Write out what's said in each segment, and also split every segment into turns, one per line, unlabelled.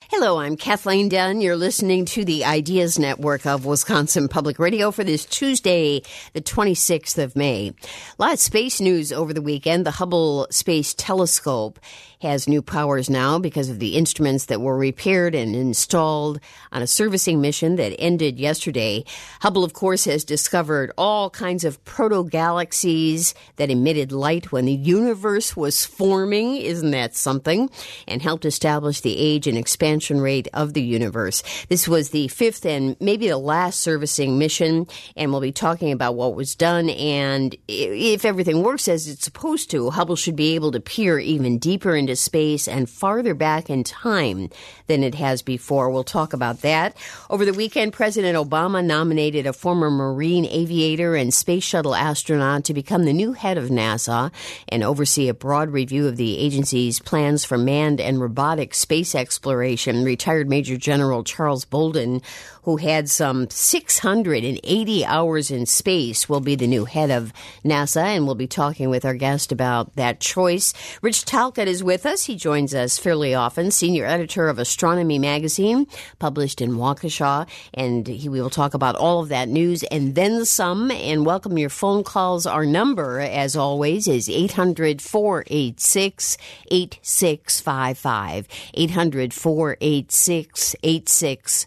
Hello, I'm Kathleen Dunn. You're listening to the Ideas Network of Wisconsin Public Radio for this Tuesday, the 26th of May. A lot of space news over the weekend. The Hubble Space Telescope has new powers now because of the instruments that were repaired and installed on a servicing mission that ended yesterday. Hubble, of course, has discovered all kinds of proto-galaxies that emitted light when the universe was forming. Isn't that something? And helped establish the age and expansion rate of the universe. This was the fifth and maybe the last servicing mission, and we'll be talking about what was done. And if everything works as it's supposed to, Hubble should be able to peer even deeper into space and farther back in time than it has before. We'll talk about that. Over the weekend, President Obama nominated a former Marine aviator and space shuttle astronaut to become the new head of NASA and oversee a broad review of the agency's plans for manned and robotic space exploration. Retired Major General Charles Bolden, who had some 680 hours in space, will be the new head of NASA, and we'll be talking with our guest about that choice. Rich Talcott is with us. He joins us fairly often, senior editor of Astronomy Magazine, published in Waukesha, and we will talk about all of that news and then some, and welcome your phone calls. Our number, as always, is 800-486-8655, 800-486-8655.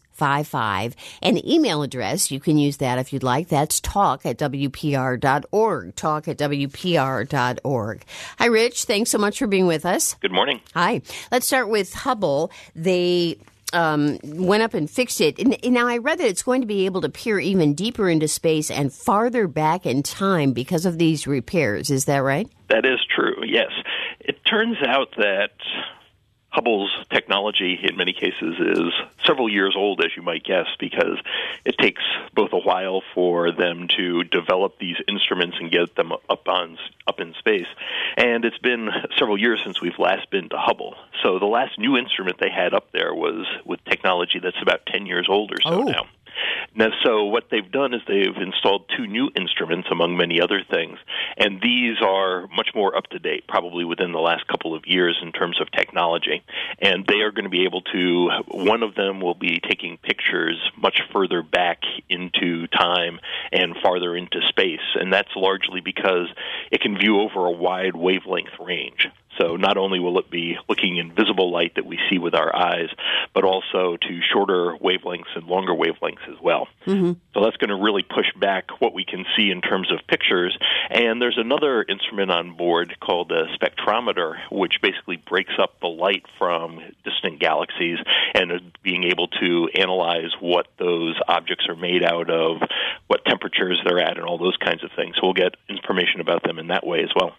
An email address, you can use that if you'd like. That's talk@wpr.org, talk@wpr.org. Hi, Rich. Thanks so much for being with us.
Good morning.
Hi. Let's start with Hubble. They went up and fixed it. And now, I read that it's going to be able to peer even deeper into space and farther back in time because of these repairs. Is that right?
That is true, yes. It turns out that Hubble's technology, in many cases, is several years old, as you might guess, because it takes both a while for them to develop these instruments and get them up in space. And it's been several years since we've last been to Hubble. So the last new instrument they had up there was with technology that's about 10 years old or so now. Now, so what they've done is they've installed two new instruments, among many other things, and these are much more up-to-date, probably within the last couple of years in terms of technology. And they are going to be able to, one of them will be taking pictures much further back into time and farther into space, and that's largely because it can view over a wide wavelength range. So not only will it be looking in visible light that we see with our eyes, but also to shorter wavelengths and longer wavelengths as well. Mm-hmm. So that's going to really push back what we can see in terms of pictures. And there's another instrument on board called a spectrometer, which basically breaks up the light from distant galaxies and being able to analyze what those objects are made out of, what temperatures they're at, and all those kinds of things. So we'll get information about them in that way as well.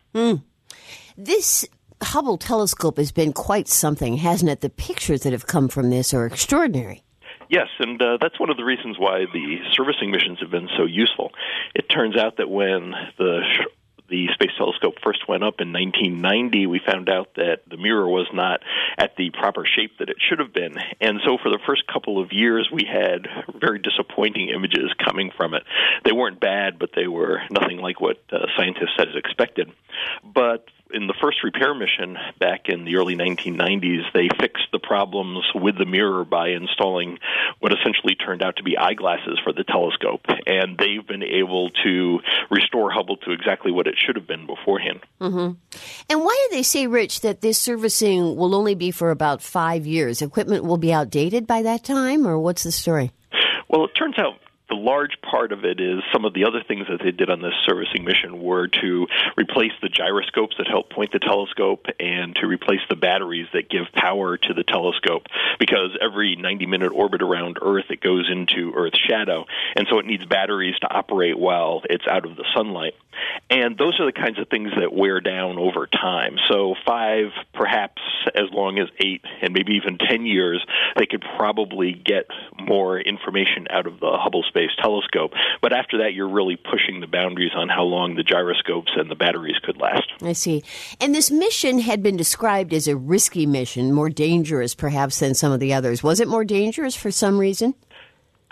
This Hubble telescope has been quite something, hasn't it? The pictures that have come from this are extraordinary.
Yes, and that's one of the reasons why the servicing missions have been so useful. It turns out that when the Space Telescope first went up in 1990, we found out that the mirror was not at the proper shape that it should have been. And so for the first couple of years, we had very disappointing images coming from it. They weren't bad, but they were nothing like what scientists had expected. But in the first repair mission back in the early 1990s, they fixed the problems with the mirror by installing what essentially turned out to be eyeglasses for the telescope. And they've been able to restore Hubble to exactly what it should have been beforehand.
Mm-hmm. And why do they say, Rich, that this servicing will only be for about 5 years? Equipment will be outdated by that time, or what's the story?
Well, it turns out the large part of it is some of the other things that they did on this servicing mission were to replace the gyroscopes that help point the telescope and to replace the batteries that give power to the telescope, because every 90-minute orbit around Earth, it goes into Earth's shadow, and so it needs batteries to operate while it's out of the sunlight. And those are the kinds of things that wear down over time. So 5, perhaps as long as 8, and maybe even 10 years, they could probably get more information out of the Hubble Space Telescope. But after that, you're really pushing the boundaries on how long the gyroscopes and the batteries could last.
I see. And this mission had been described as a risky mission, more dangerous perhaps than some of the others. Was it more dangerous for some reason?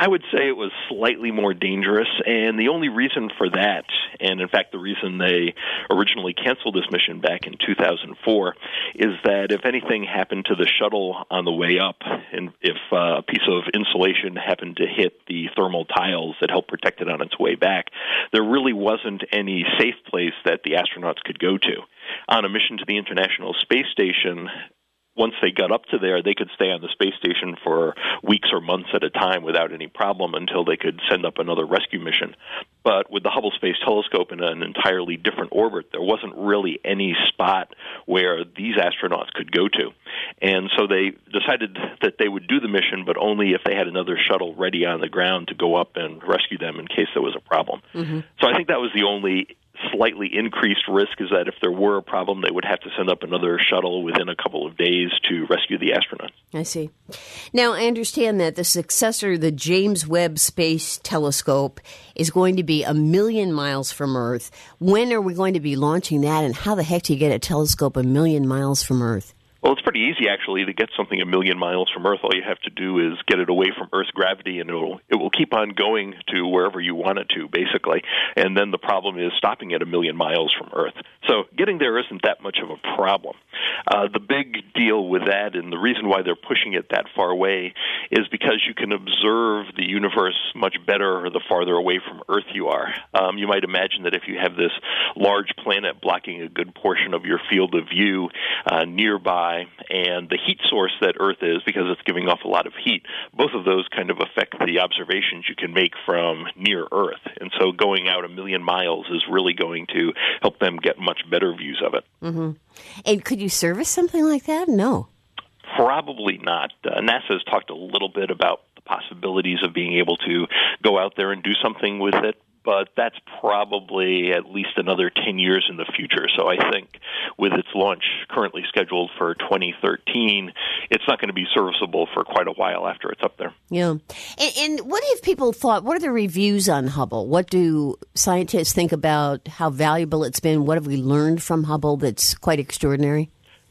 I would say it was slightly more dangerous, and the only reason for that, and in fact the reason they originally canceled this mission back in 2004, is that if anything happened to the shuttle on the way up, and if a piece of insulation happened to hit the thermal tiles that helped protect it on its way back, there really wasn't any safe place that the astronauts could go to. On a mission to the International Space Station, once they got up to there, they could stay on the space station for weeks or months at a time without any problem until they could send up another rescue mission. But with the Hubble Space Telescope in an entirely different orbit, there wasn't really any spot where these astronauts could go to. And so they decided that they would do the mission, but only if they had another shuttle ready on the ground to go up and rescue them in case there was a problem. Mm-hmm. So I think that was the only slightly increased risk, is that if there were a problem, they would have to send up another shuttle within a couple of days to rescue the astronauts.
I see. Now, I understand that the successor, the James Webb Space Telescope, is going to be 1 million miles from Earth. When are we going to be launching that, and how the heck do you get a telescope 1 million miles from Earth?
Well, it's pretty easy, actually, to get something 1 million miles from Earth. All you have to do is get it away from Earth's gravity, and it will keep on going to wherever you want it to, basically. And then the problem is stopping at 1 million miles from Earth. So getting there isn't that much of a problem. The big deal with that, and the reason why they're pushing it that far away, is because you can observe the universe much better the farther away from Earth you are. You might imagine that if you have this large planet blocking a good portion of your field of view nearby, and the heat source that Earth is, because it's giving off a lot of heat, both of those kind of affect the observations you can make from near Earth. And so going out 1 million miles is really going to help them get much better views of it.
Mm-hmm. And could you service something like that? No.
Probably not. NASA has talked a little bit about the possibilities of being able to go out there and do something with it, but that's probably at least another 10 years in the future. So I think with its launch currently scheduled for 2013, it's not going to be serviceable for quite a while after it's up there.
Yeah. And what have people thought? What are the reviews on Hubble? What do scientists think about how valuable it's been? What have we learned from Hubble that's quite extraordinary?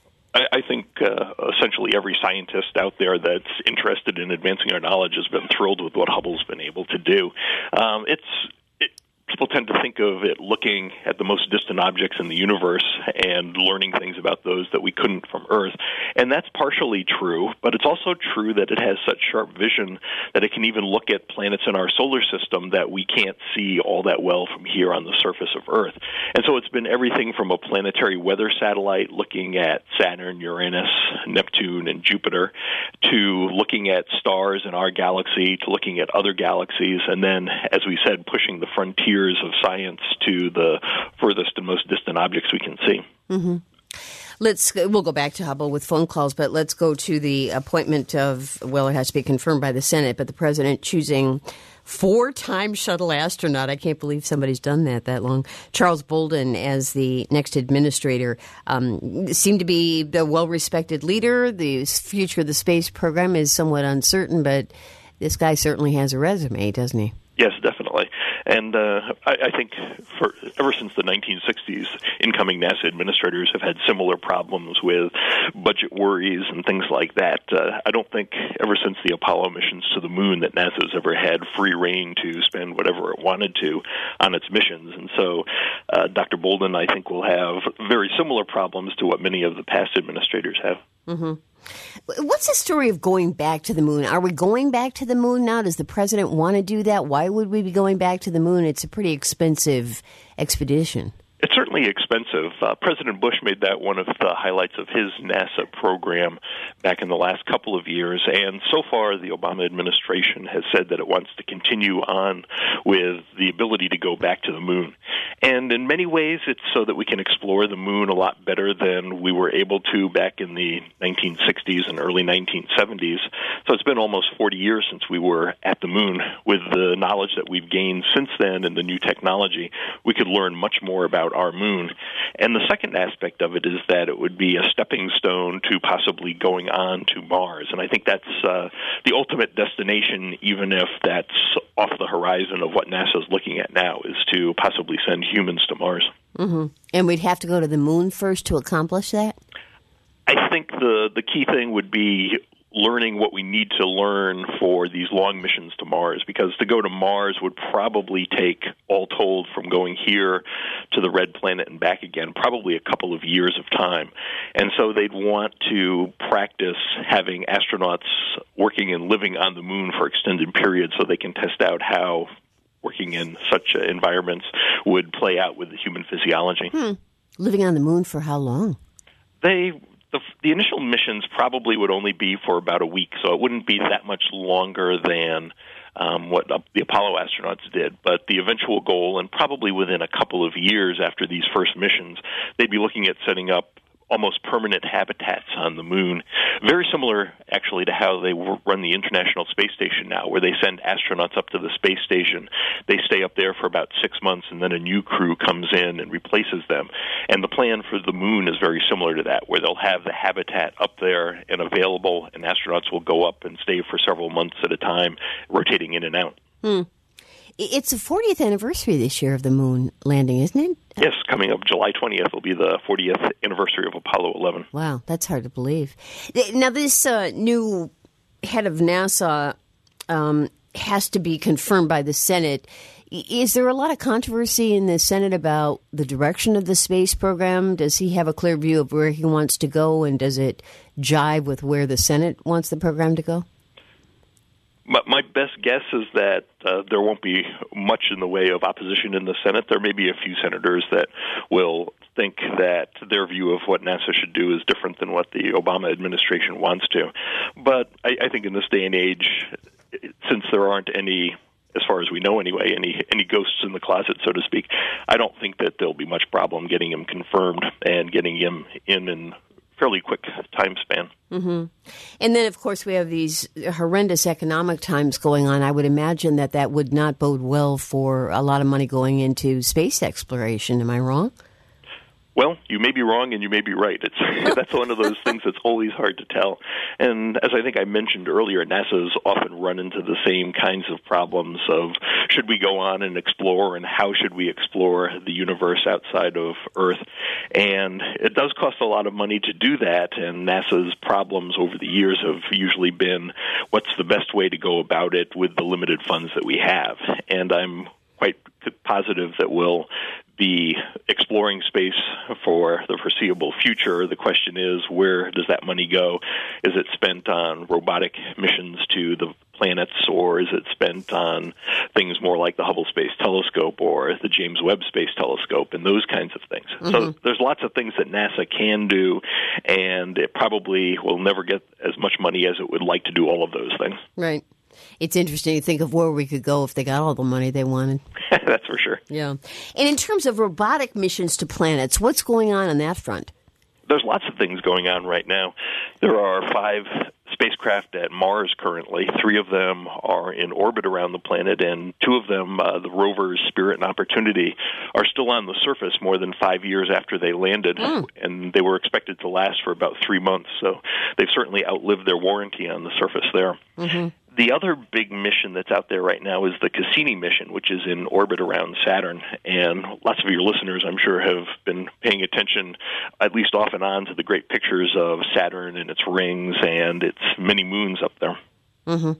I think essentially every scientist out there that's interested in advancing our knowledge has been thrilled with what Hubble's been able to do. People tend to think of it looking at the most distant objects in the universe and learning things about those that we couldn't from Earth. And that's partially true, but it's also true that it has such sharp vision that it can even look at planets in our solar system that we can't see all that well from here on the surface of Earth. And so it's been everything from a planetary weather satellite looking at Saturn, Uranus, Neptune, and Jupiter, to looking at stars in our galaxy, to looking at other galaxies, and then, as we said, pushing the frontier of science to the furthest and most distant objects we can see.
Mm-hmm. We'll go back to Hubble with phone calls, but let's go to the appointment of, well, it has to be confirmed by the Senate, but the president choosing 4-time shuttle astronaut. I can't believe somebody's done that long. Charles Bolden as the next administrator. Seemed to be the well-respected leader. The future of the space program is somewhat uncertain, but this guy certainly has a resume, doesn't he?
Yes, definitely. And I think ever since the 1960s, incoming NASA administrators have had similar problems with budget worries and things like that. I don't think ever since the Apollo missions to the moon that NASA has ever had free rein to spend whatever it wanted to on its missions. And so Dr. Bolden, I think, will have very similar problems to what many of the past administrators have.
Mm-hmm. What's the story of going back to the moon? Are we going back to the moon now? Does the president want to do that? Why would we be going back to the moon? It's a pretty expensive expedition.
It's certainly expensive. President Bush made that one of the highlights of his NASA program back in the last couple of years, and so far the Obama administration has said that it wants to continue on with the ability to go back to the moon. And in many ways, it's so that we can explore the moon a lot better than we were able to back in the 1960s and early 1970s. So it's been almost 40 years since we were at the moon. With the knowledge that we've gained since then and the new technology, we could learn much more about our moon. And the second aspect of it is that it would be a stepping stone to possibly going on to Mars. And I think that's the ultimate destination, even if that's off the horizon of what NASA is looking at now, is to possibly send humans to Mars.
Mm-hmm. And we'd have to go to the moon first to accomplish that?
I think the key thing would be learning what we need to learn for these long missions to Mars, because to go to Mars would probably take, all told, from going here to the Red Planet and back again, probably a couple of years of time. And so they'd want to practice having astronauts working and living on the Moon for extended periods so they can test out how working in such environments would play out with the human physiology.
Living on the Moon for how long?
The initial missions probably would only be for about a week, so it wouldn't be that much longer than what the Apollo astronauts did. But the eventual goal, and probably within a couple of years after these first missions, they'd be looking at setting up almost permanent habitats on the Moon, very similar actually to how they run the International Space Station now, where they send astronauts up to the space station. They stay up there for about 6 months, and then a new crew comes in and replaces them. And the plan for the Moon is very similar to that, where they'll have the habitat up there and available, and astronauts will go up and stay for several months at a time, rotating in and out.
It's the 40th anniversary this year of the Moon landing, isn't it?
Yes, coming up July 20th will be the 40th anniversary of Apollo 11.
Wow, that's hard to believe. Now, this new head of NASA has to be confirmed by the Senate. Is there a lot of controversy in the Senate about the direction of the space program? Does he have a clear view of where he wants to go, and does it jive with where the Senate wants the program to go?
My best guess is that there won't be much in the way of opposition in the Senate. There may be a few senators that will think that their view of what NASA should do is different than what the Obama administration wants to. But I think in this day and age, since there aren't any, as far as we know anyway, any ghosts in the closet, so to speak, I don't think that there'll be much problem getting him confirmed and getting him in fairly quick time span.
Mm-hmm. And then, of course, we have these horrendous economic times going on. I would imagine that would not bode well for a lot of money going into space exploration. Am I wrong?
Well, you may be wrong and you may be right. That's one of those things that's always hard to tell. And as I think I mentioned earlier, NASA's often run into the same kinds of problems of should we go on and explore, and how should we explore the universe outside of Earth. And it does cost a lot of money to do that, and NASA's problems over the years have usually been what's the best way to go about it with the limited funds that we have. And I'm quite positive that we'll be exploring space for the foreseeable future. The question is, where does that money go? Is it spent on robotic missions to the planets, or is it spent on things more like the Hubble Space Telescope or the James Webb Space Telescope and those kinds of things? Mm-hmm. So there's lots of things that NASA can do, and it probably will never get as much money as it would like to do all of those things.
Right. It's interesting to think of where we could go if they got all the money they wanted.
That's for sure.
Yeah. And in terms of robotic missions to planets, what's going on that front?
There's lots of things going on right now. There are 5 spacecraft at Mars currently. 3 of them are in orbit around the planet, and 2 of them, the rovers Spirit and Opportunity, are still on the surface more than 5 years after they landed, and they were expected to last for about 3 months, so they've certainly outlived their warranty on the surface there. Mm-hmm. The other big mission that's out there right now is the Cassini mission, which is in orbit around Saturn. And lots of your listeners, I'm sure, have been paying attention, at least off and on, to the great pictures of Saturn and its rings and its many moons up there.
Mm-hmm.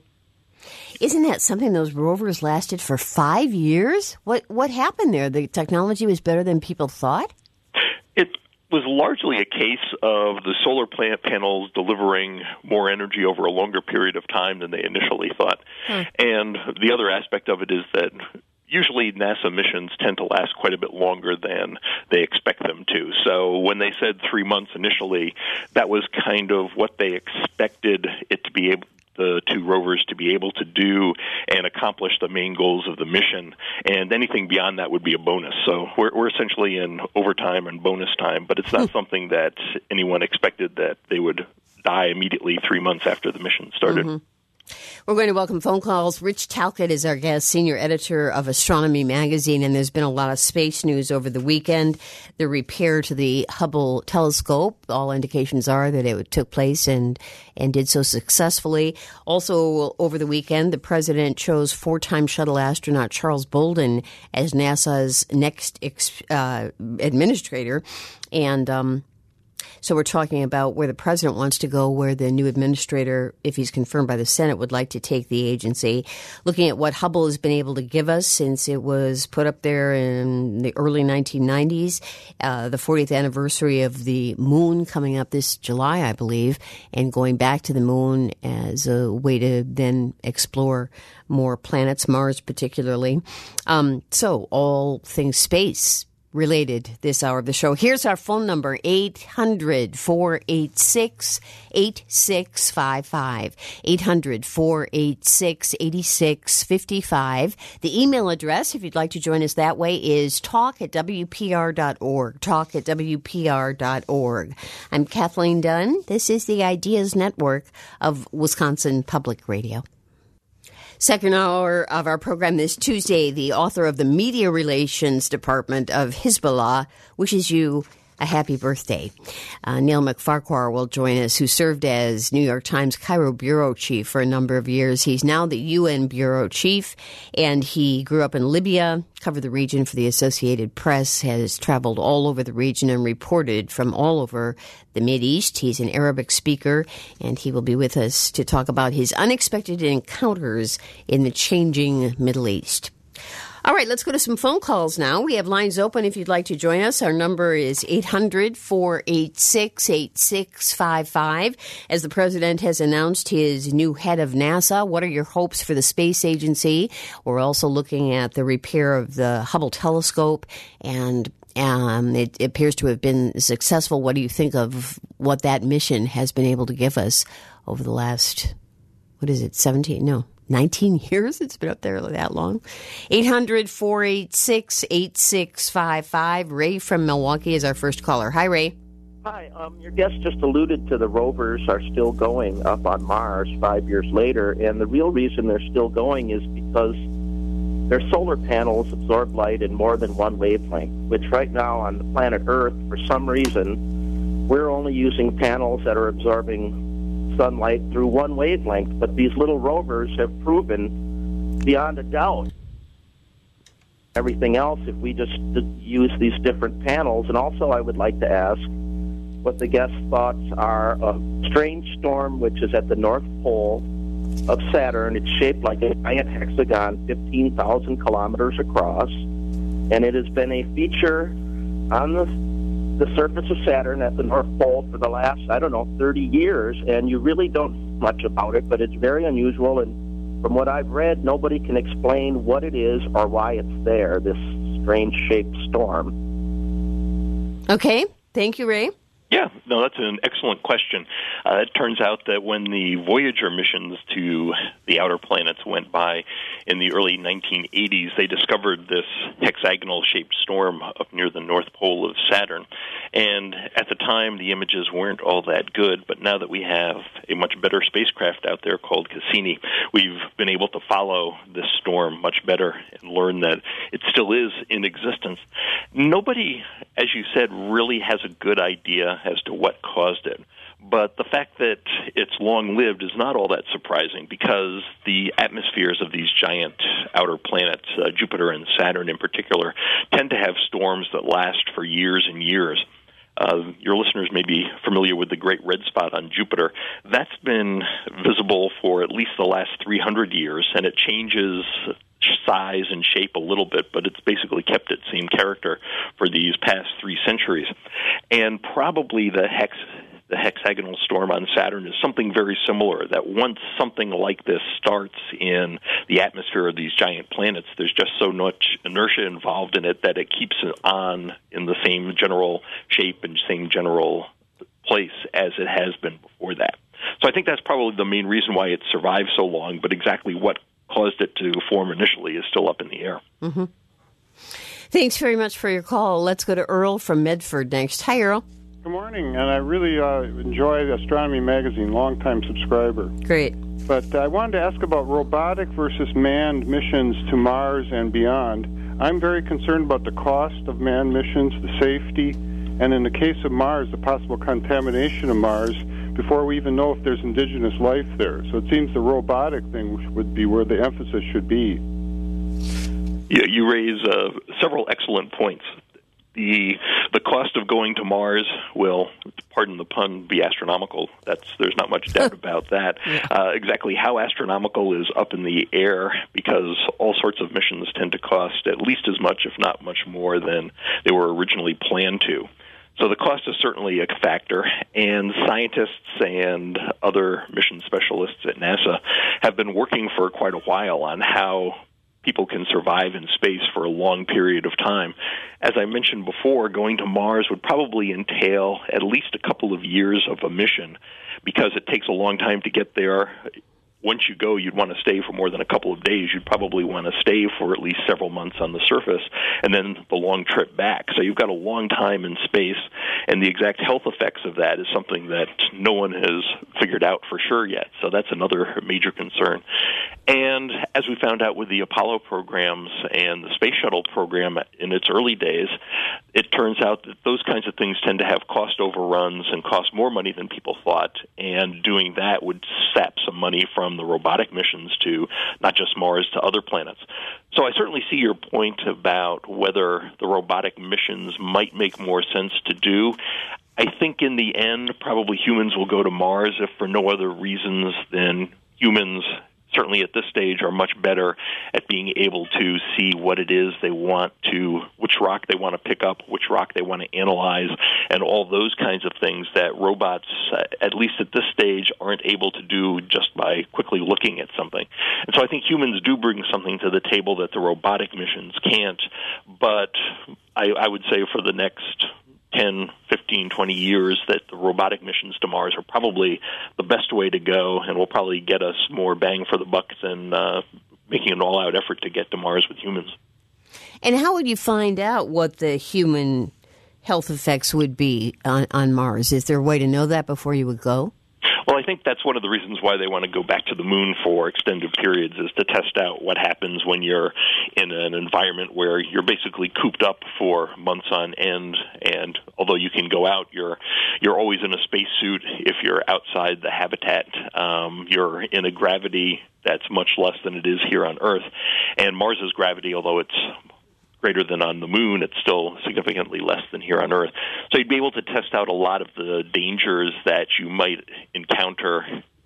Isn't that something? Those rovers lasted for 5 years? What happened there? The technology was better than people thought?
It was largely a case of the solar panels delivering more energy over a longer period of time than they initially thought. And the other aspect of it is that usually NASA missions tend to last quite a bit longer than they expect them to. So when they said 3 months initially, that was kind of what they expected it to be able, the 2 rovers to be able to do and accomplish the main goals of the mission, and anything beyond that would be a bonus. So we're essentially in overtime and bonus time, but it's not something that anyone expected that they would die immediately 3 months after the mission started.
Mm-hmm. We're going to welcome phone calls. Rich Talcott is our guest, senior editor of Astronomy Magazine, and there's been a lot of space news over the weekend. The repair to the Hubble telescope, all indications are that it took place and did so successfully. Also, over the weekend, the president chose 4-time shuttle astronaut Charles Bolden as NASA's next administrator. And So we're talking about where the president wants to go, where the new administrator, if he's confirmed by the Senate, would like to take the agency. Looking at what Hubble has been able to give us since it was put up there in the early 1990s, the 40th anniversary of the moon coming up this July, I believe, and going back to the moon as a way to then explore more planets, Mars particularly. So all things space related this hour of the show. Here's our phone number, 800-486-8655, 800-486-8655. The email address, if you'd like to join us that way, is talk@wpr.org, talk@wpr.org. I'm Kathleen Dunn. This is the Ideas Network of Wisconsin Public Radio. Second hour of our program this Tuesday, the author of the Media Relations Department of Hezbollah wishes you a happy birthday. Neil McFarquhar will join us, who served as New York Times Cairo bureau chief for a number of years. He's now the UN bureau chief, and he grew up in Libya, covered the region for the Associated Press, has traveled all over the region and reported from all over the Mideast. He's an Arabic speaker, and he will be with us to talk about his unexpected encounters in the changing Middle East. All right, let's go to some phone calls now. We have lines open if you'd like to join us. Our number is 800-486-8655. As the president has announced his new head of NASA, what are your hopes for the space agency? We're also looking at the repair of the Hubble telescope, and it appears to have been successful. What do you think of what that mission has been able to give us over the last, 19 years? It's been up there that long. 800-486-8655. Ray from Milwaukee is our first caller. Hi, Ray.
Hi. Your guest just alluded to the rovers are still going up on Mars 5 years later, and the real reason they're still going is because their solar panels absorb light in more than one wavelength, which right now on the planet Earth, for some reason, we're only using panels that are absorbing sunlight through one wavelength, but these little rovers have proven beyond a doubt everything else if we just use these different panels. And also I would like to ask what the guest's thoughts are of strange storm, which is at the North Pole of Saturn. It's shaped like a giant hexagon, 15,000 kilometers across, and it has been a feature on the surface of Saturn at the North Pole for the last, 30 years, and you really don't know much about it, but it's very unusual, and from what I've read, nobody can explain what it is or why it's there, this strange-shaped storm.
Okay. Thank you, Ray.
Yeah, no, that's an excellent question. It turns out that when the Voyager missions to the outer planets went by in the early 1980s, they discovered this hexagonal-shaped storm up near the North Pole of Saturn. And at the time, the images weren't all that good, but now that we have a much better spacecraft out there called Cassini, we've been able to follow this storm much better and learn that it still is in existence. Nobody, as you said, really has a good idea as to what caused it. But the fact that it's long-lived is not all that surprising because the atmospheres of these giant outer planets, Jupiter and Saturn in particular, tend to have storms that last for years and years. Your listeners may be familiar with the Great Red Spot on Jupiter. That's been visible for at least the last 300 years, and it changes size and shape a little bit, but it's basically kept its same character for these past 3 centuries. And probably the hexagonal storm on Saturn is something very similar, that once something like this starts in the atmosphere of these giant planets, there's just so much inertia involved in it that it keeps it on in the same general shape and same general place as it has been before that. So I think that's probably the main reason why it survived so long, but exactly what caused it to form initially is still up in the air.
Mm-hmm. Thanks very much for your call. Let's go to Earl from Medford next. Hi, Earl.
Good morning, and I really enjoy Astronomy Magazine, longtime subscriber.
Great.
But I wanted to ask about robotic versus manned missions to Mars and beyond. I'm very concerned about the cost of manned missions, the safety, and in the case of Mars, the possible contamination of Mars before we even know if there's indigenous life there. So it seems the robotic thing would be where the emphasis should be.
Yeah, you raise several excellent points. The cost of going to Mars will, pardon the pun, be astronomical. There's not much doubt about that. Exactly how astronomical is up in the air, because all sorts of missions tend to cost at least as much, if not much more, than they were originally planned to. So the cost is certainly a factor, and scientists and other mission specialists at NASA have been working for quite a while on how people can survive in space for a long period of time. As I mentioned before, going to Mars would probably entail at least a couple of years of a mission, because it takes a long time to get there. Once you go, you'd want to stay for more than a couple of days. You'd probably want to stay for at least several months on the surface, and then the long trip back. So you've got a long time in space, and the exact health effects of that is something that no one has figured out for sure yet. So that's another major concern. And as we found out with the Apollo programs and the Space Shuttle program in its early days, it turns out that those kinds of things tend to have cost overruns and cost more money than people thought, and doing that would sap some money from the robotic missions to not just Mars, to other planets. So I certainly see your point about whether the robotic missions might make more sense to do. I think in the end, probably humans will go to Mars, if for no other reasons than humans, certainly at this stage, are much better at being able to see what it is they want to, which rock they want to pick up, which rock they want to analyze, and all those kinds of things that robots, at least at this stage, aren't able to do just by quickly looking at something. And so I think humans do bring something to the table that the robotic missions can't, but I would say for the next 10, 15, 20 years that the robotic missions to Mars are probably the best way to go, and will probably get us more bang for the buck than making an all-out effort to get to Mars with humans.
And how would you find out what the human health effects would be on Mars? Is there a way to know that before you would go?
Well, I think that's one of the reasons why they want to go back to the moon for extended periods, is to test out what happens when you're in an environment where you're basically cooped up for months on end. And although you can go out, you're always in a spacesuit. If you're outside the habitat, you're in a gravity that's much less than it is here on Earth. And Mars's gravity, although it's greater than on the moon, it's still significantly less than here on Earth. So you'd be able to test out a lot of the dangers that you might encounter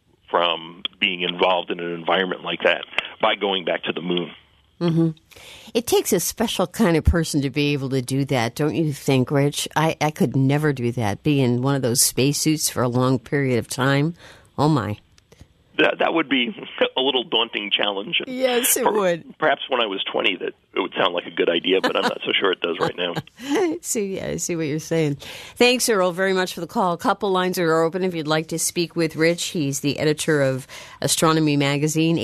from being involved in an environment like that by going back to the moon.
Mm-hmm. It takes a special kind of person to be able to do that, don't you think, Rich? I could never do that, be in one of those spacesuits for a long period of time. Oh, my.
That would be a little daunting challenge.
Yes, it would.
Perhaps when I was 20, that it would sound like a good idea, but I'm not so sure it does right now.
I see what you're saying. Thanks, Earl, very much for the call. A couple lines are open if you'd like to speak with Rich. He's the editor of Astronomy Magazine.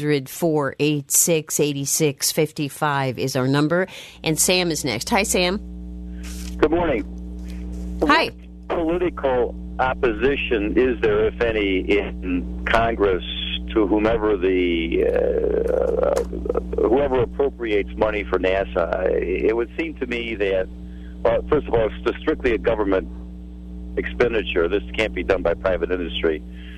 800-486-8655 is our number. And Sam is next. Hi, Sam.
Good morning.
Hi.
What political opposition is there, if any, in Congress to whoever appropriates money for NASA? It would seem to me that, well, first of all, it's strictly a government expenditure. This can't be done by private industry.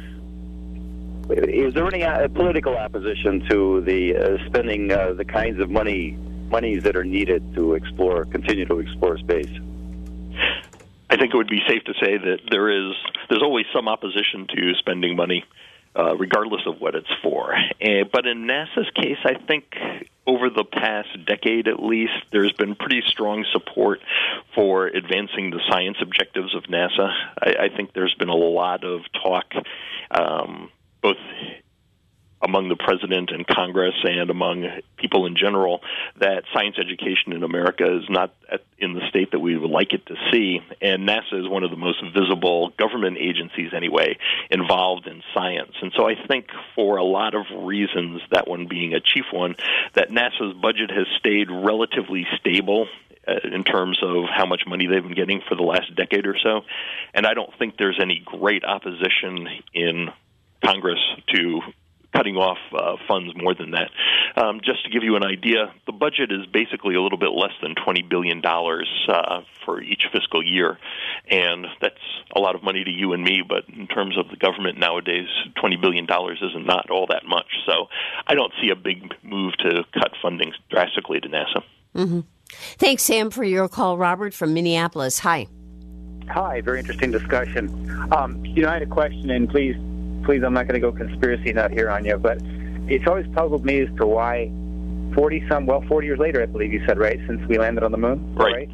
Is there any political opposition to the spending the kinds of monies that are needed to continue to explore space?
I think it would be safe to say that there's always some opposition to spending money, regardless of what it's for. But in NASA's case, I think over the past decade at least, there's been pretty strong support for advancing the science objectives of NASA. I think there's been a lot of talk, both among the president and Congress and among people in general, that science education in America is not in the state that we would like it to see. And NASA is one of the most visible government agencies, anyway, involved in science. And so I think for a lot of reasons, that one being a chief one, that NASA's budget has stayed relatively stable in terms of how much money they've been getting for the last decade or so. And I don't think there's any great opposition in Congress to cutting off funds more than that. Just to give you an idea, the budget is basically a little bit less than $20 billion for each fiscal year, and that's a lot of money to you and me, but in terms of the government nowadays, $20 billion is not all that much. So I don't see a big move to cut funding drastically to NASA.
Mm-hmm. Thanks, Sam, for your call. Robert from Minneapolis. Hi.
Hi, very interesting discussion. I had a question, and please, I'm not going to go conspiracy nut here on you, but it's always puzzled me as to why 40 years later, I believe you said, right, since we landed on the moon?
Right.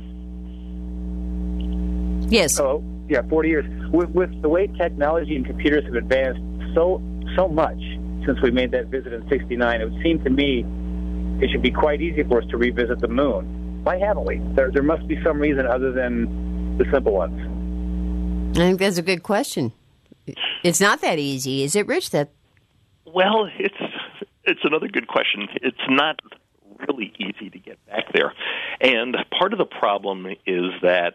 Yes.
Oh, yeah, 40 years. With the way technology and computers have advanced so much since we made that visit in '69, it would seem to me it should be quite easy for us to revisit the moon. Why haven't we? There must be some reason other than the simple ones.
I think that's a good question. It's not that easy, is it, Rich?
Well, it's another good question. It's not really easy to get back there. And part of the problem is that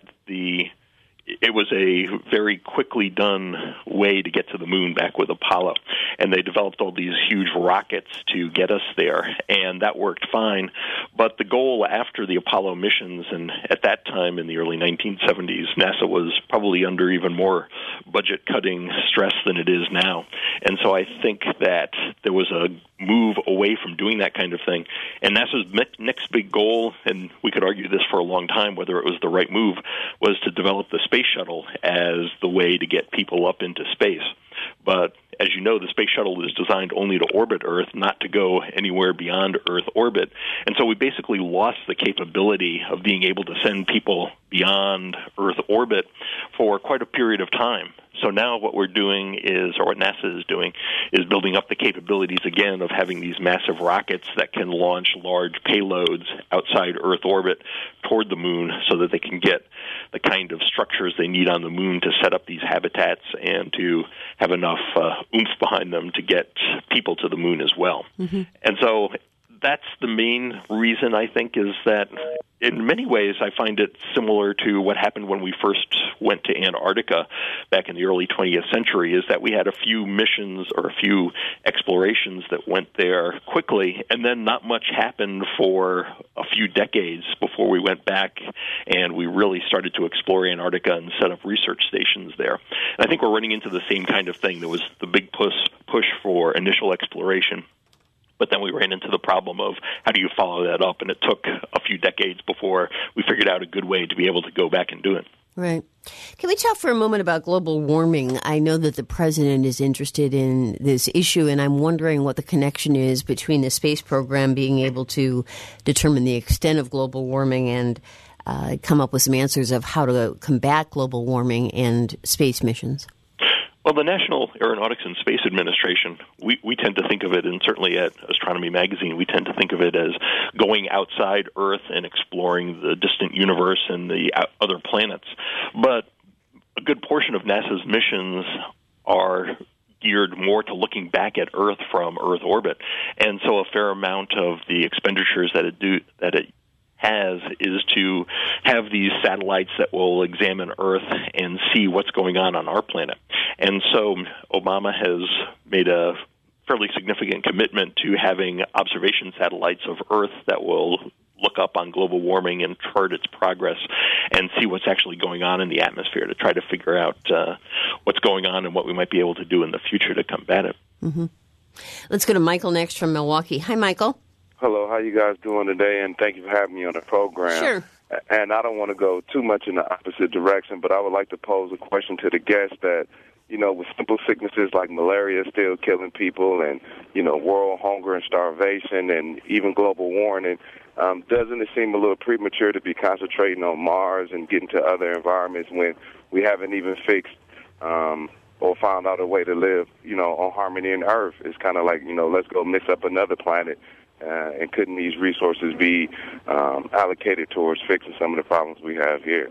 it was a very quickly done way to get to the moon back with Apollo. And they developed all these huge rockets to get us there, and that worked fine. But the goal after the Apollo missions, and at that time in the early 1970s, NASA was probably under even more budget-cutting stress than it is now. And so I think that there was a move away from doing that kind of thing. And NASA's next big goal, and we could argue this for a long time, whether it was the right move, was to develop the space shuttle as the way to get people up into space. But as you know, the space shuttle is designed only to orbit Earth, not to go anywhere beyond Earth orbit. And so we basically lost the capability of being able to send people beyond Earth orbit for quite a period of time. So now what we're doing is, or what NASA is doing, is building up the capabilities again of having these massive rockets that can launch large payloads outside Earth orbit toward the moon so that they can get the kind of structures they need on the moon to set up these habitats and to have enough oomph behind them to get people to the moon as well. Mm-hmm. And so that's the main reason, I think, is that in many ways I find it similar to what happened when we first went to Antarctica back in the early 20th century, is that we had a few missions or a few explorations that went there quickly, and then not much happened for a few decades before we went back and we really started to explore Antarctica and set up research stations there. And I think we're running into the same kind of thing. There was the big push for initial exploration. But then we ran into the problem of how do you follow that up, and it took a few decades before we figured out a good way to be able to go back and do it.
Right. Can we talk for a moment about global warming? I know that the president is interested in this issue, and I'm wondering what the connection is between the space program being able to determine the extent of global warming and come up with some answers of how to combat global warming and space missions.
Well, the National Aeronautics and Space Administration, we tend to think of it, and certainly at Astronomy Magazine, we tend to think of it as going outside Earth and exploring the distant universe and the other planets. But a good portion of NASA's missions are geared more to looking back at Earth from Earth orbit. And so a fair amount of the expenditures that it has is to have these satellites that will examine Earth and see what's going on our planet. And so Obama has made a fairly significant commitment to having observation satellites of Earth that will look up on global warming and chart its progress and see what's actually going on in the atmosphere to try to figure out what's going on and what we might be able to do in the future to combat it.
Mm-hmm. Let's go to Michael next from Milwaukee. Hi, Michael.
Hello, how you guys doing today? And thank you for having me on the program.
Sure.
And I don't want to go too much in the opposite direction, but I would like to pose a question to the guest that, with simple sicknesses like malaria still killing people and, world hunger and starvation and even global warming, doesn't it seem a little premature to be concentrating on Mars and getting to other environments when we haven't even fixed or found out a way to live, on harmony in Earth? It's kind of like, let's go mix up another planet. And couldn't these resources be allocated towards fixing some of the problems we have here?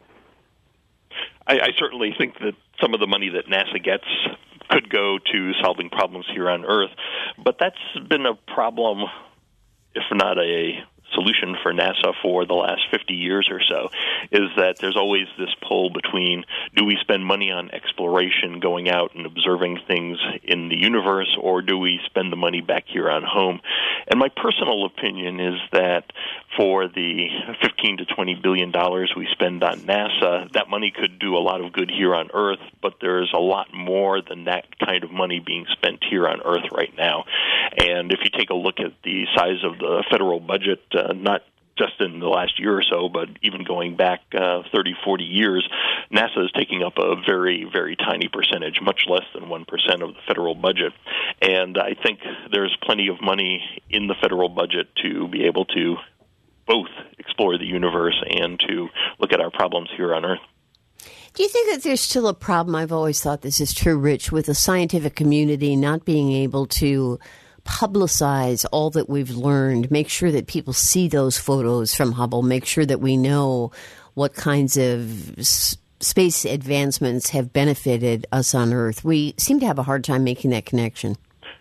I certainly think that some of the money that NASA gets could go to solving problems here on Earth, but that's been a problem, if not a solution for NASA for the last 50 years or so, is that there's always this pull between do we spend money on exploration, going out and observing things in the universe, or do we spend the money back here on home? And my personal opinion is that for the $15 to $20 billion we spend on NASA, that money could do a lot of good here on Earth, but there's a lot more than that kind of money being spent here on Earth right now. And if you take a look at the size of the federal budget, not just in the last year or so, but even going back 30, 40 years, NASA is taking up a very, very tiny percentage, much less than 1% of the federal budget. And I think there's plenty of money in the federal budget to be able to both explore the universe and to look at our problems here on Earth.
Do you think that there's still a problem? I've always thought this is true, Rich, with the scientific community not being able to publicize all that we've learned, make sure that people see those photos from Hubble, make sure that we know what kinds of space advancements have benefited us on Earth. We seem to have a hard time making that connection.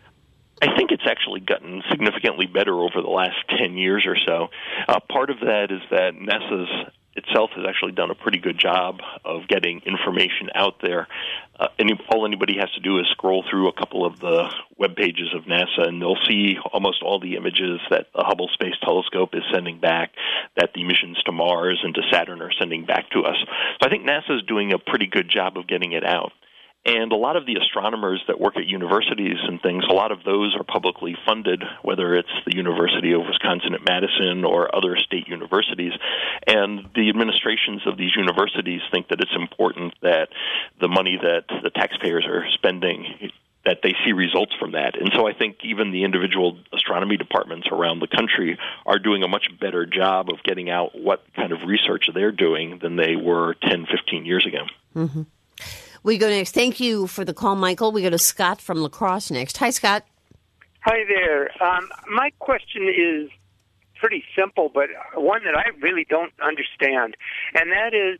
I think it's actually gotten significantly better over the last 10 years or so. Part of that is that NASA itself has actually done a pretty good job of getting information out there. All anybody has to do is scroll through a couple of the web pages of NASA, and they'll see almost all the images that the Hubble Space Telescope is sending back, that the missions to Mars and to Saturn are sending back to us. So I think NASA is doing a pretty good job of getting it out. And a lot of the astronomers that work at universities and things, a lot of those are publicly funded, whether it's the University of Wisconsin at Madison or other state universities. And the administrations of these universities think that it's important that the money that the taxpayers are spending, that they see results from that. And so I think even the individual astronomy departments around the country are doing a much better job of getting out what kind of research they're doing than they were 10, 15 years ago.
Mm-hmm. We go next. Thank you for the call, Michael. We go to Scott from La Crosse next. Hi, Scott.
Hi there. My question is pretty simple, but one that I really don't understand. And that is,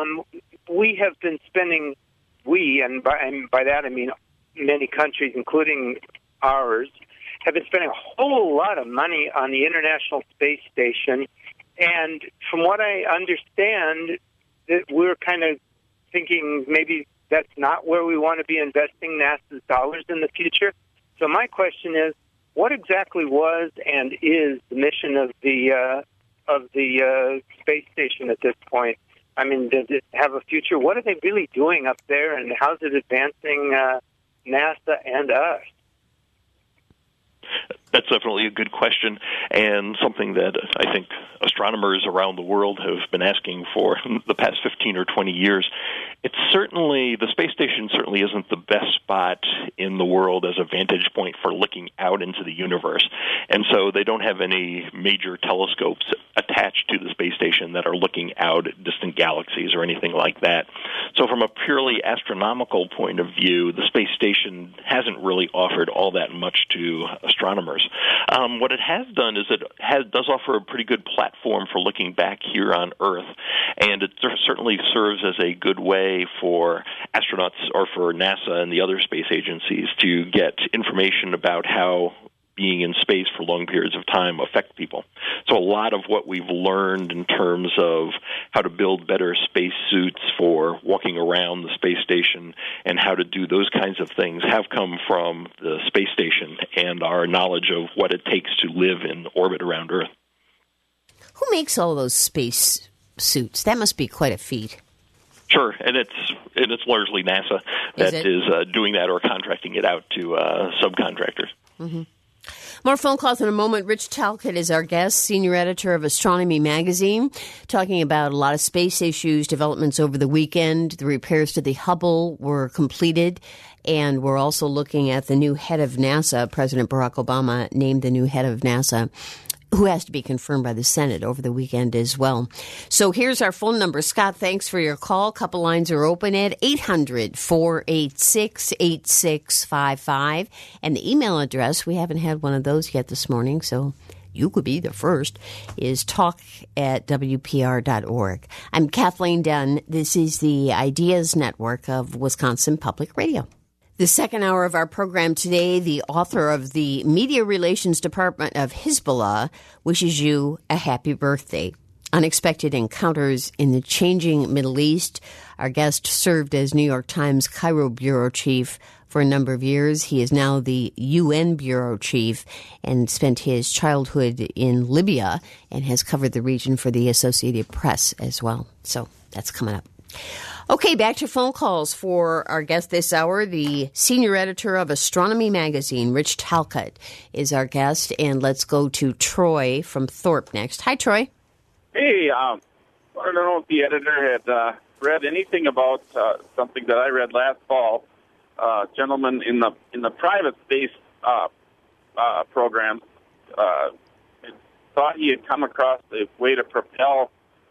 we have been spending, and by that I mean many countries, including ours, have been spending a whole lot of money on the International Space Station. And from what I understand, that we're kind of thinking maybe that's not where we want to be investing NASA's dollars in the future. So my question is, what exactly was and is the mission of the space station at this point? I mean, does it have a future? What are they really doing up there, and how's it advancing NASA and us?
That's definitely a good question, and something that I think astronomers around the world have been asking for the past 15 or 20 years. The space station certainly isn't the best spot in the world as a vantage point for looking out into the universe. And so they don't have any major telescopes attached to the space station that are looking out at distant galaxies or anything like that. So from a purely astronomical point of view, the space station hasn't really offered all that much to astronomers. What it has done is does offer a pretty good platform for looking back here on Earth, and it certainly serves as a good way for astronauts or for NASA and the other space agencies to get information about how being in space for long periods of time affect people. So a lot of what we've learned in terms of how to build better space suits for walking around the space station and how to do those kinds of things have come from the space station and our knowledge of what it takes to live in orbit around Earth.
Who makes all those space suits? That must be quite a feat.
Sure, and it's largely NASA that is doing that or contracting it out to subcontractors.
Mm-hmm. More phone calls in a moment. Rich Talcott is our guest, senior editor of Astronomy Magazine, talking about a lot of space issues, developments over the weekend. The repairs to the Hubble were completed, and we're also looking at the new head of NASA. President Barack Obama named the new head of NASA, who has to be confirmed by the Senate over the weekend as well. So here's our phone number. Scott, thanks for your call. Couple lines are open at 800-486-8655. And the email address, we haven't had one of those yet this morning, so you could be the first, is talk@wpr.org. I'm Kathleen Dunn. This is the Ideas Network of Wisconsin Public Radio. The second hour of our program today, the author of the Media Relations Department of Hezbollah wishes you a happy birthday. Unexpected encounters in the changing Middle East. Our guest served as New York Times Cairo bureau chief for a number of years. He is now the UN bureau chief and spent his childhood in Libya and has covered the region for the Associated Press as well. So that's coming up. Okay, back to phone calls for our guest this hour. The senior editor of Astronomy Magazine, Rich Talcott, is our guest. And let's go to Troy from Thorpe next. Hi, Troy.
Hey, I don't know if the editor had read anything about something that I read last fall. A gentleman in the private space program thought he had come across a way to propel,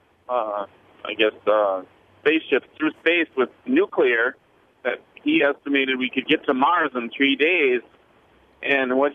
spaceships through space with nuclear. That he estimated we could get to Mars in 3 days. And I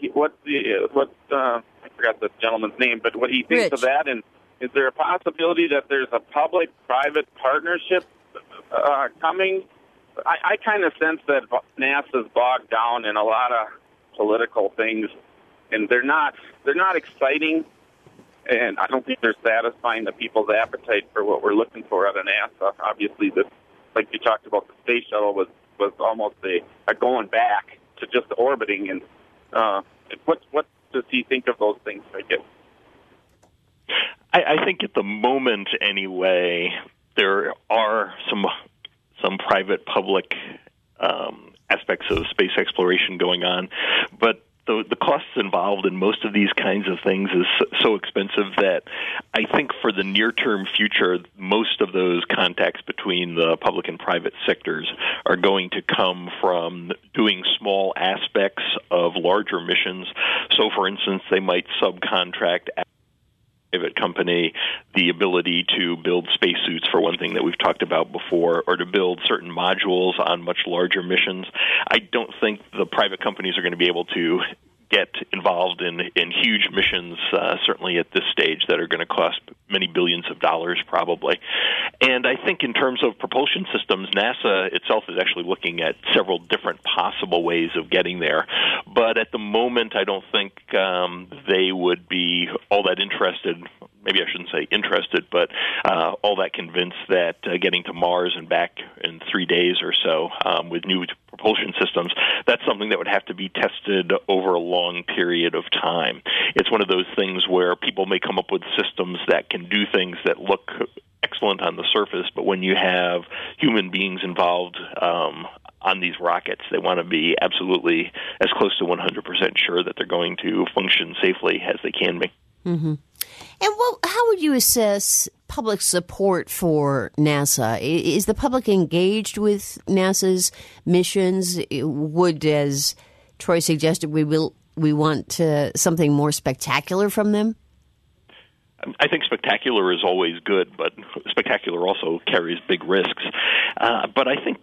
forgot the gentleman's name, but what he thinks
Rich.
of that, and is there a possibility that there's a public-private partnership coming? I kind of sense that NASA's bogged down in a lot of political things, and they're not exciting, and I don't think they're satisfying the people's appetite for what we're looking for out of NASA. Obviously, like you talked about, the space shuttle was almost a going back to just orbiting, and what does he think of those things, I guess?
I think at the moment, anyway, there are some private-public aspects of space exploration going on, but the costs involved in most of these kinds of things is so expensive that I think for the near-term future, most of those contacts between the public and private sectors are going to come from doing small aspects of larger missions. So, for instance, they might subcontract private company the ability to build spacesuits, for one thing that we've talked about before, or to build certain modules on much larger missions. I don't think the private companies are going to be able to get involved in huge missions, certainly at this stage, that are going to cost many billions of dollars probably. And I think in terms of propulsion systems, NASA itself is actually looking at several different possible ways of getting there. But at the moment, I don't think they would be all that interested, maybe I shouldn't say interested, but all that convinced that getting to Mars and back in 3 days or so with new propulsion systems, that's something that would have to be tested over a long period of time. It's one of those things where people may come up with systems that can do things that look excellent on the surface, but when you have human beings involved on these rockets, they want to be absolutely as close to 100% sure that they're going to function safely as they can be.
Mm-hmm. And how would you assess public support for NASA? Is the public engaged with NASA's missions? Would, as Troy suggested, we want something more spectacular from them?
I think spectacular is always good, but spectacular also carries big risks. But I think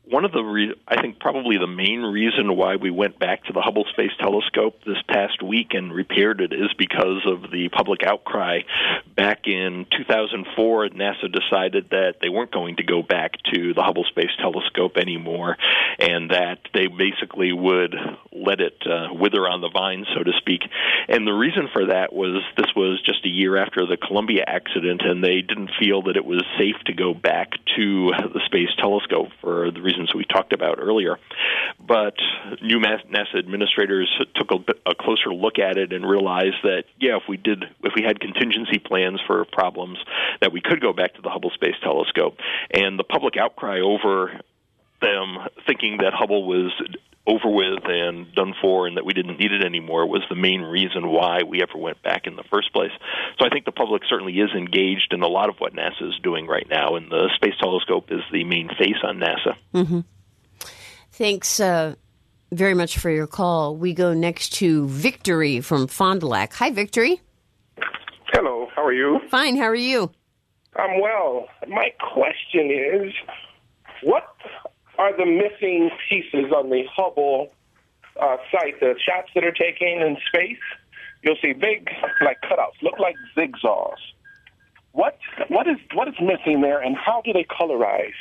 probably the main reason why we went back to the Hubble Space Telescope this past week and repaired it is because of the public outcry. Back in 2004, NASA decided that they weren't going to go back to the Hubble Space Telescope anymore, and that they basically would let it wither on the vine, so to speak. And the reason for that was this was just a year after the Columbia accident, and they didn't feel that it was safe to go back to the Space Telescope for the reasons we talked about earlier. But new NASA administrators took a closer look at it and realized that, if we had contingency plans for problems, that we could go back to the Hubble Space Telescope. And the public outcry over them thinking that Hubble was over with and done for and that we didn't need it anymore was the main reason why we ever went back in the first place. So I think the public certainly is engaged in a lot of what NASA is doing right now, and the Space Telescope is the main face on NASA.
Mm-hmm. Thanks very much for your call. We go next to Victory from Fond du Lac. Hi, Victory.
Hello, how are you?
Fine, how are you?
I'm well. My question is, what are the missing pieces on the Hubble site, the shots that are taken in space? You'll see big, cutouts, look like zigzags. What is missing there, and how do they colorize?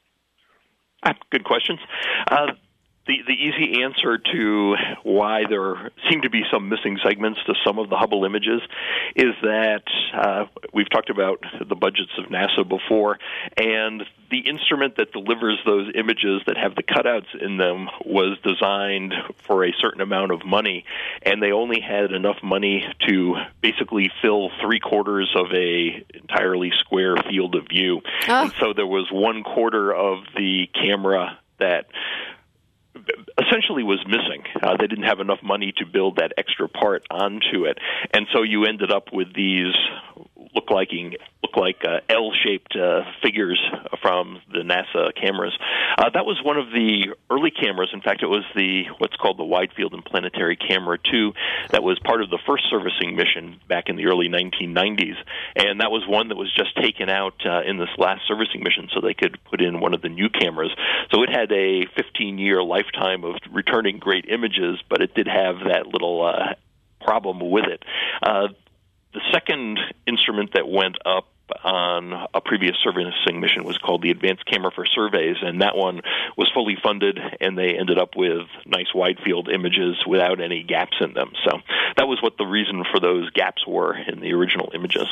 Good questions. The easy answer to why there seem to be some missing segments to some of the Hubble images is that we've talked about the budgets of NASA before, and the instrument that delivers those images that have the cutouts in them was designed for a certain amount of money, and they only had enough money to basically fill 3/4 of a entirely square field of view. And so there was 1/4 of the camera that essentially was missing. They didn't have enough money to build that extra part onto it. And so you ended up with these look like L-shaped figures from the NASA cameras. That was one of the early cameras. In fact, it was what's called the Wide Field and Planetary Camera 2 that was part of the first servicing mission back in the early 1990s. And that was one that was just taken out in this last servicing mission so they could put in one of the new cameras. So it had a 15-year lifetime of returning great images, but it did have that little problem with it. The second instrument that went up on a previous servicing mission was called the Advanced Camera for Surveys, and that one was fully funded, and they ended up with nice wide-field images without any gaps in them. So that was what the reason for those gaps were in the original images.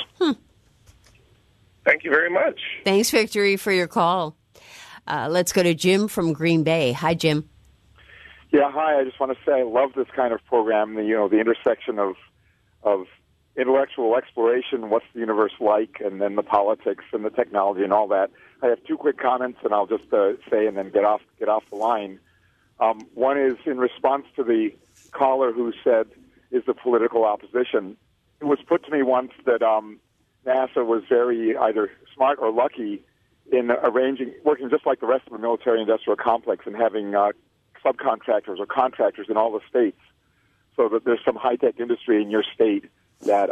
Thank you very much.
Thanks, Victory, for your call. Let's go to Jim from Green Bay. Hi, Jim.
Yeah, hi. I just want to say I love this kind of program, the intersection of intellectual exploration, what's the universe like, and then the politics and the technology and all that. I have two quick comments, and I'll just say and then get off the line. One is in response to the caller who said, is the political opposition. It was put to me once that NASA was very either smart or lucky in working just like the rest of the military-industrial complex and having subcontractors or contractors in all the states, so that there's some high-tech industry in your state that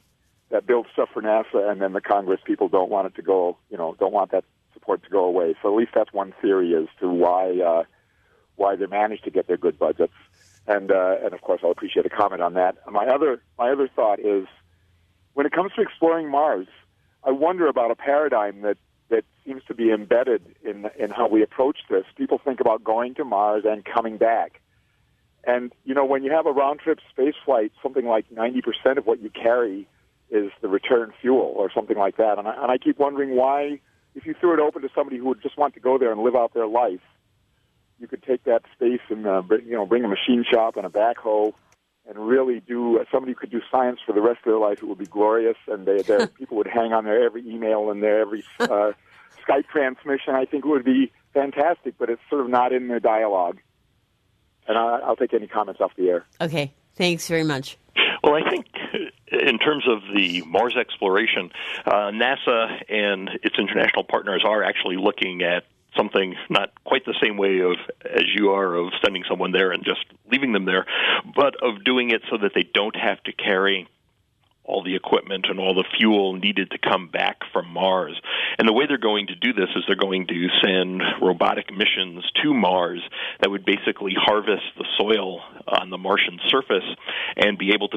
builds stuff for NASA, and then the Congress people don't want it to go, don't want that support to go away. So at least that's one theory as to why they managed to get their good budgets. And of course, I'll appreciate a comment on that. My other thought is, when it comes to exploring Mars, I wonder about a paradigm that seems to be embedded in how we approach this. People think about going to Mars and coming back. And, when you have a round-trip space flight, something like 90% of what you carry is the return fuel or something like that. And I keep wondering why, if you threw it open to somebody who would just want to go there and live out their life, you could take that space and, bring a machine shop and a backhoe and really somebody could do science for the rest of their life. It would be glorious, and people would hang on their every email and their every Skype transmission. I think it would be fantastic, but it's sort of not in the dialogue. And I'll take any comments off the air.
Okay. Thanks very much.
Well, I think in terms of the Mars exploration, NASA and its international partners are actually looking at something not quite the same way as you are of sending someone there and just leaving them there, but of doing it so that they don't have to carry all the equipment and all the fuel needed to come back from Mars. And the way they're going to do this is they're going to send robotic missions to Mars that would basically harvest the soil on the Martian surface and be able to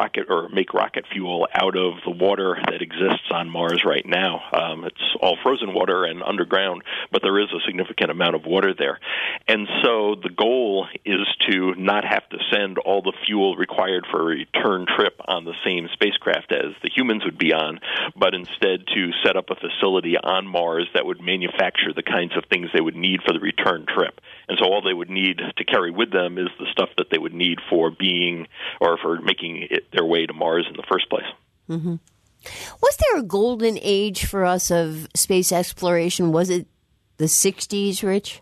make rocket fuel out of the water that exists on Mars right now. It's all frozen water and underground, but there is a significant amount of water there. And so the goal is to not have to send all the fuel required for a return trip on the same spacecraft as the humans would be on, but instead to set up a facility on Mars that would manufacture the kinds of things they would need for the return trip. And so all they would need to carry with them is the stuff that they would need for making their way to Mars in the first place.
Mm-hmm. Was there a golden age for us of space exploration? Was it the 60s, Rich?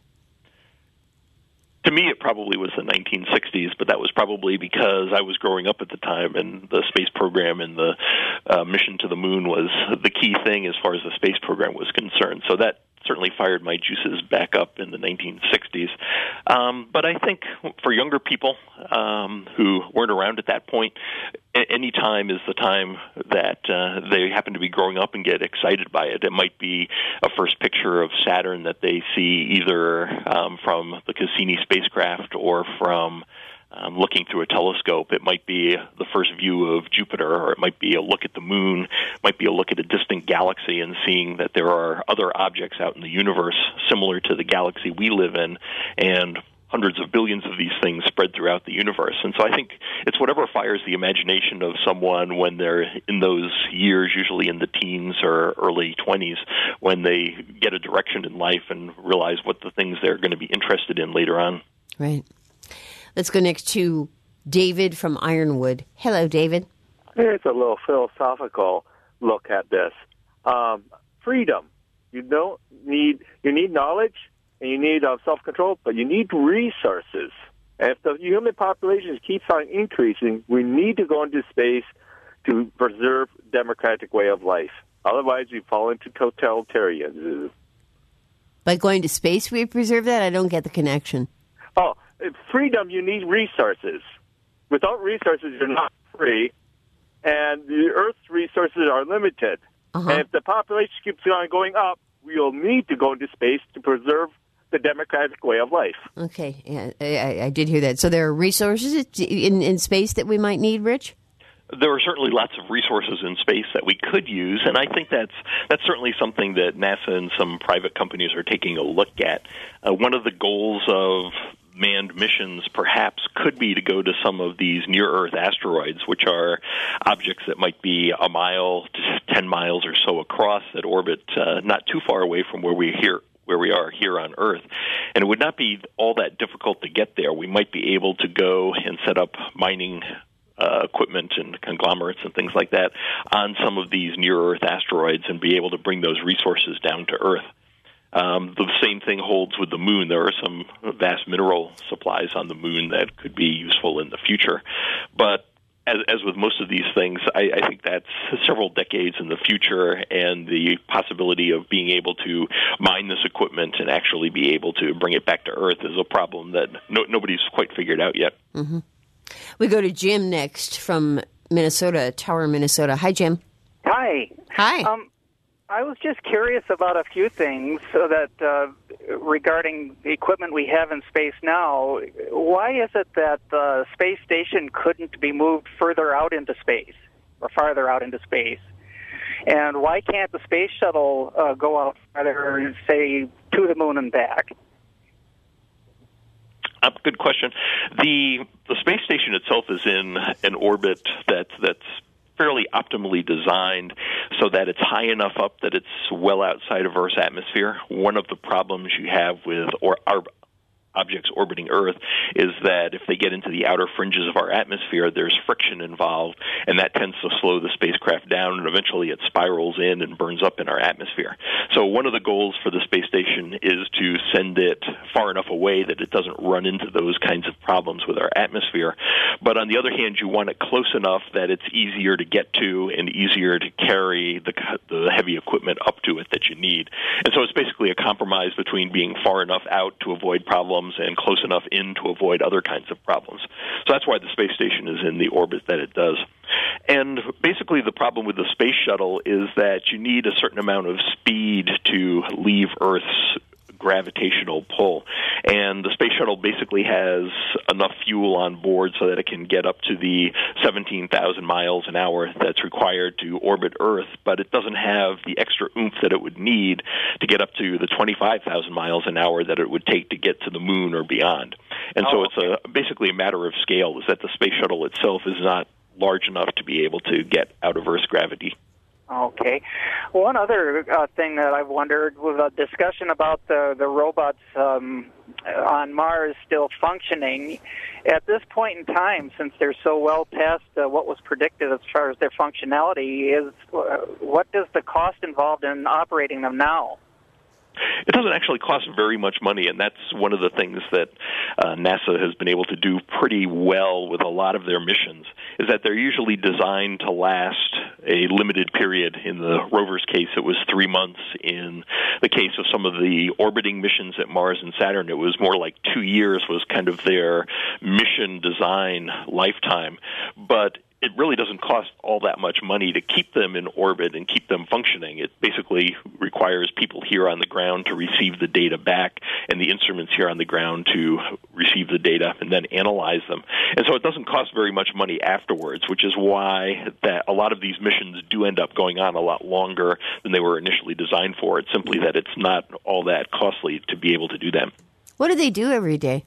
To me, it probably was the 1960s, but that was probably because I was growing up at the time, and the space program and the mission to the moon was the key thing as far as the space program was concerned. So that certainly fired my juices back up in the 1960s. But I think for younger people who weren't around at that point, any time is the time that they happen to be growing up and get excited by it. It might be a first picture of Saturn that they see either from the Cassini spacecraft or from looking through a telescope. It might be the first view of Jupiter, or it might be a look at the moon, it might be a look at a distant galaxy and seeing that there are other objects out in the universe similar to the galaxy we live in, and hundreds of billions of these things spread throughout the universe. And so I think it's whatever fires the imagination of someone when they're in those years, usually in the teens or early 20s, when they get a direction in life and realize what the things they're going to be interested in later on.
Right. Let's go next to David from Ironwood. Hello, David.
Here's a little philosophical look at this. Freedom. You need knowledge and you need self-control, but you need resources. And if the human population keeps on increasing, we need to go into space to preserve democratic way of life. Otherwise, we fall into totalitarianism.
By going to space, we preserve that? I don't get the connection.
Oh, freedom, you need resources. Without resources, you're not free, and the Earth's resources are limited. And if the population keeps on going up, we'll need to go into space to preserve the democratic way of life.
Okay, yeah, I did hear that. So there are resources in space that we might need, Rich?
There are certainly lots of resources in space that we could use, and I think that's certainly something that NASA and some private companies are taking a look at. One of the goals of manned missions perhaps could be to go to some of these near-Earth asteroids, which are objects that might be a mile to 10 miles or so across that orbit not too far away from where we are here on Earth. And it would not be all that difficult to get there. We might be able to go and set up mining equipment and conglomerates and things like that on some of these near-Earth asteroids and be able to bring those resources down to Earth. The same thing holds with the moon. There are some vast mineral supplies on the moon that could be useful in the future. But as with most of these things, I think that's several decades in the future, and the possibility of being able to mine this equipment and actually be able to bring it back to Earth is a problem that nobody's quite figured out yet.
Mm-hmm. We go to Jim next from Minnesota, Tower, Minnesota. Hi, Jim.
Hi.
Hi.
I was just curious about a few things regarding the equipment we have in space now. Why is it that the space station couldn't be moved further out into space or farther out into space? And why can't the space shuttle go out farther, say, to the moon and back?
Good question. The space station itself is in an orbit that's fairly optimally designed so that it's high enough up that it's well outside of Earth's atmosphere. One of the problems you have with our objects orbiting Earth is that if they get into the outer fringes of our atmosphere, there's friction involved, and that tends to slow the spacecraft down, and eventually it spirals in and burns up in our atmosphere. So one of the goals for the space station is to send it far enough away that it doesn't run into those kinds of problems with our atmosphere. But on the other hand, you want it close enough that it's easier to get to and easier to carry the heavy equipment up to it that you need. And so it's basically a compromise between being far enough out to avoid problems and close enough in to avoid other kinds of problems. So that's why the space station is in the orbit that it does. And basically the problem with the space shuttle is that you need a certain amount of speed to leave Earth's gravitational pull. And the space shuttle basically has enough fuel on board so that it can get up to the 17,000 miles an hour that's required to orbit Earth, but it doesn't have the extra oomph that it would need to get up to the 25,000 miles an hour that it would take to get to the moon or beyond. And so it's basically a matter of scale, is that the space shuttle itself is not large enough to be able to get out of Earth's gravity.
Okay. One other thing that I've wondered was a discussion about the robots on Mars still functioning. At this point in time, since they're so well past what was predicted as far as their functionality, what is the cost involved in operating them now?
It doesn't actually cost very much money, and that's one of the things that NASA has been able to do pretty well with a lot of their missions, is that they're usually designed to last a limited period. In the rover's case, it was 3 months. In the case of some of the orbiting missions at Mars and Saturn, it was more like 2 years was kind of their mission design lifetime. But it really doesn't cost all that much money to keep them in orbit and keep them functioning. It basically requires people here on the ground to receive the data back and the instruments here on the ground to receive the data and then analyze them. And so it doesn't cost very much money afterwards, which is why that a lot of these missions do end up going on a lot longer than they were initially designed for. It's simply that it's not all that costly to be able to do them.
What do they do every day?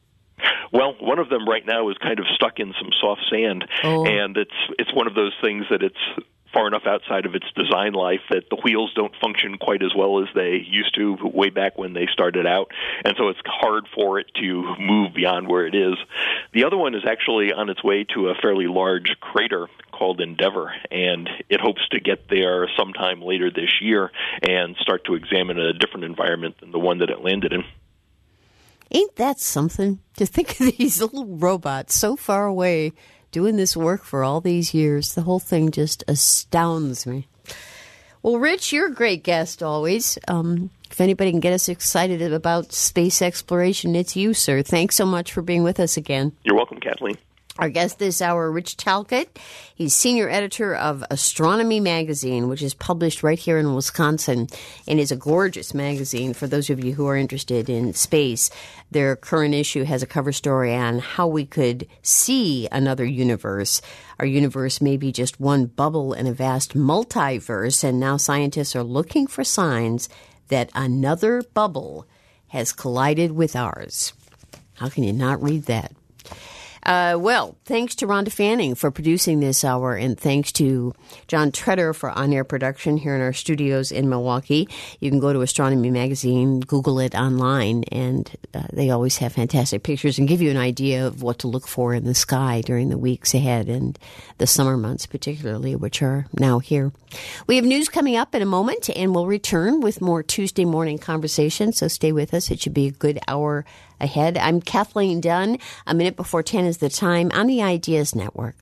Well, one of them right now is kind of stuck in some soft sand, and it's one of those things that it's far enough outside of its design life that the wheels don't function quite as well as they used to way back when they started out, and so it's hard for it to move beyond where it is. The other one is actually on its way to a fairly large crater called Endeavour, and it hopes to get there sometime later this year and start to examine a different environment than the one that it landed in.
Ain't that something? To think of these little robots so far away doing this work for all these years. The whole thing just astounds me. Well, Rich, you're a great guest always. If anybody can get us excited about space exploration, it's you, sir. Thanks so much for being with us again.
You're welcome, Kathleen.
Our guest this hour, Rich Talcott. He's senior editor of Astronomy Magazine, which is published right here in Wisconsin and is a gorgeous magazine for those of you who are interested in space. Their current issue has a cover story on how we could see another universe. Our universe may be just one bubble in a vast multiverse, and now scientists are looking for signs that another bubble has collided with ours. How can you not read that? Well, thanks to Rhonda Fanning for producing this hour, and thanks to John Treader for on-air production here in our studios in Milwaukee. You can go to Astronomy Magazine, Google it online, and they always have fantastic pictures and give you an idea of what to look for in the sky during the weeks ahead and the summer months particularly, which are now here. We have news coming up in a moment, and we'll return with more Tuesday morning conversation, so stay with us. It should be a good hour ahead. I'm Kathleen Dunn. A minute before 10 is the time on the Ideas Network.